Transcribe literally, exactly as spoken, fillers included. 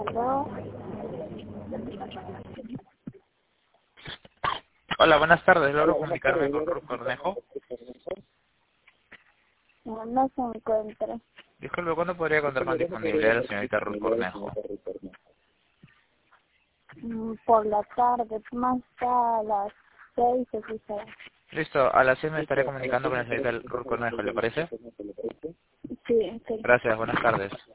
No, Hola, buenas tardes. ¿Logro comunicarme con Ruth Cornejo? no no se encuentra. Disculpe, ¿cuándo podría contar con disponibilidad de la señorita Ruth Cornejo? Mm, Por la tarde, más a las seis o quizás. Listo, a las seis me estaré comunicando con la señorita Ruth Cornejo, ¿le parece? Sí, sí. Gracias, buenas tardes.